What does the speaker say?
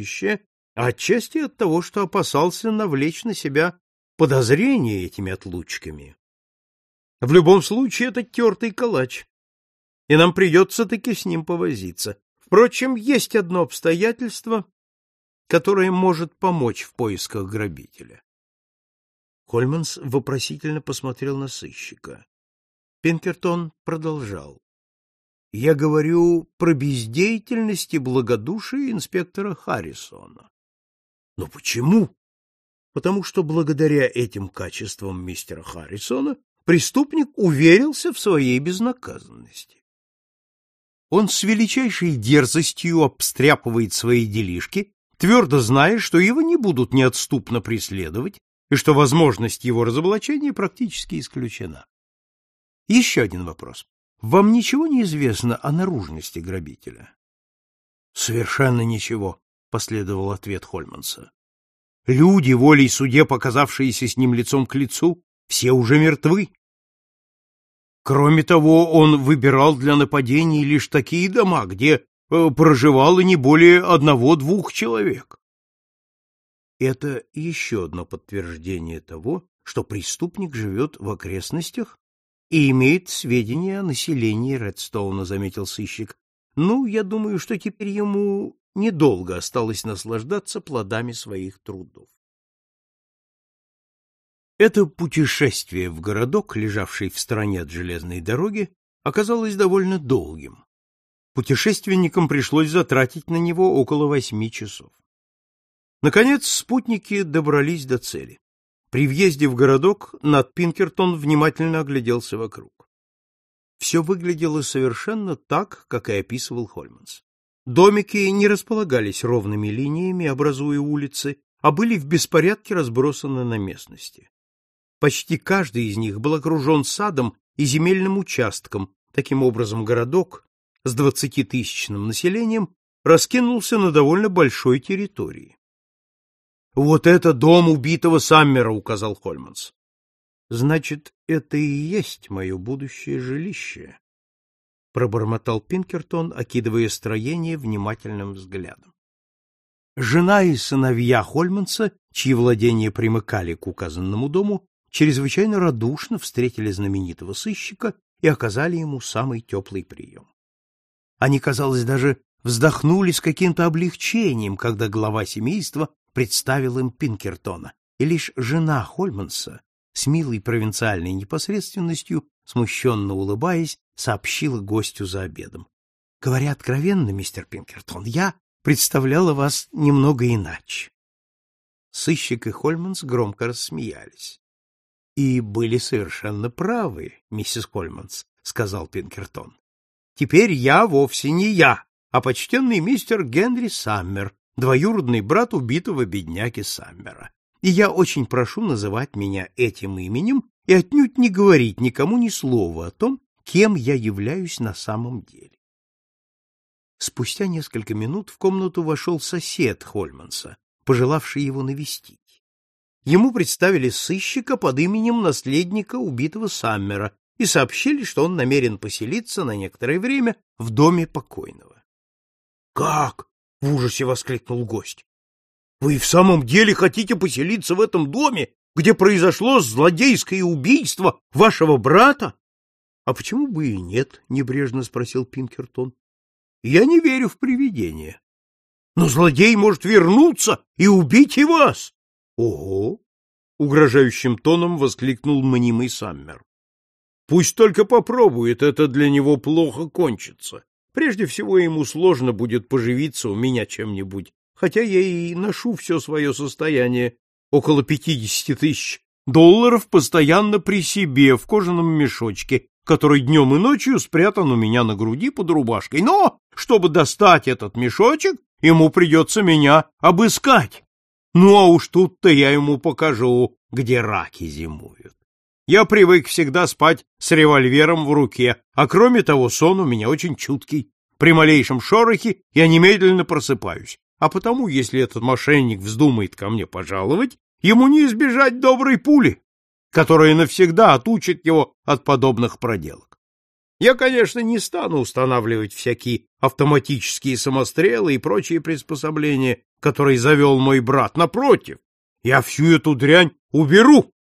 будущее, а отчасти от того, что опасался навлечь на себя подозрения этими отлучками. В любом случае, это тертый калач, и нам придется таки с ним повозиться. Впрочем, есть одно обстоятельство, которое может помочь в поисках грабителя. Хольманс вопросительно посмотрел на сыщика. Пинкертон продолжал. Я говорю про бездеятельность и благодушие инспектора Харрисона. Но почему? Потому что благодаря этим качествам мистера Харрисона преступник уверился в своей безнаказанности. Он с величайшей дерзостью обстряпывает свои делишки, твердо зная, что его не будут неотступно преследовать и что возможность его разоблачения практически исключена. Еще один вопрос. Вам ничего не известно о наружности грабителя? — Совершенно ничего, — последовал ответ Хольманса. Люди, волей судеб, показавшиеся с ним лицом к лицу, все уже мертвы. Кроме того, он выбирал для нападений лишь такие дома, где проживало не более 1-2 человек. Это еще одно подтверждение того, что преступник живет в окрестностях и имеет сведения о населении Редстоуна, заметил сыщик. Ну, я думаю, что теперь ему недолго осталось наслаждаться плодами своих трудов. Это путешествие в городок, лежавший в стороне от железной дороги, оказалось довольно долгим. Путешественникам пришлось затратить на него около 8 часов. Наконец, спутники добрались до цели. При въезде в городок Нат Пинкертон внимательно огляделся вокруг. Все выглядело совершенно так, как и описывал Хольманс. Домики не располагались ровными линиями, образуя улицы, а были в беспорядке разбросаны на местности. Почти каждый из них был окружен садом и земельным участком. Таким образом, городок с 20-тысячным населением раскинулся на довольно большой территории. «Вот это дом убитого Саммера», — указал Хольманс. «Значит, это и есть мое будущее жилище», — пробормотал Пинкертон, окидывая строение внимательным взглядом. Жена и сыновья Хольманса, чьи владения примыкали к указанному дому, чрезвычайно радушно встретили знаменитого сыщика и оказали ему самый теплый прием. Они, казалось, даже вздохнули с каким-то облегчением, когда глава семейства представил им Пинкертона, и лишь жена Хольманса с милой провинциальной непосредственностью, смущенно улыбаясь, сообщила гостю за обедом. — Говоря откровенно, мистер Пинкертон, я представляла вас немного иначе. Сыщик и Хольманс громко рассмеялись. — И были совершенно правы, миссис Хольманс, — сказал Пинкертон. — Теперь я вовсе не я, а почтенный мистер Генри Саммер, двоюродный брат убитого бедняги Саммера. И я очень прошу называть меня этим именем и отнюдь не говорить никому ни слова о том, кем я являюсь на самом деле. Спустя несколько минут в комнату вошел сосед Хольманса, пожелавший его навестить. Ему представили сыщика под именем наследника убитого Саммера и сообщили, что он намерен поселиться на некоторое время в доме покойного. — Как? — в ужасе воскликнул гость. — Вы в самом деле хотите поселиться в этом доме, где произошло злодейское убийство вашего брата? — А почему бы и нет? — небрежно спросил Пинкертон. — Я не верю в привидения. Но злодей может вернуться и убить и вас. — Ого! — угрожающим тоном воскликнул мнимый Саммер. — Пусть только попробует, это для него плохо кончится. Прежде всего, ему сложно будет поживиться у меня чем-нибудь, хотя я и ношу все свое состояние, около $50 000, постоянно при себе в кожаном мешочке, который днем и ночью спрятан у меня на груди под рубашкой. Но, чтобы достать этот мешочек, ему придется меня обыскать. Ну, а уж тут-то я ему покажу, где раки зимуют. Я привык всегда спать с револьвером в руке, а кроме того, сон у меня очень чуткий. При малейшем шорохе я немедленно просыпаюсь, а потому, если этот мошенник вздумает ко мне пожаловать, ему не избежать доброй пули, которая навсегда отучит его от подобных проделок. Я, конечно, не стану устанавливать всякие автоматические самострелы и прочие приспособления, которые завел мой брат. Напротив, я всю эту дрянь уберу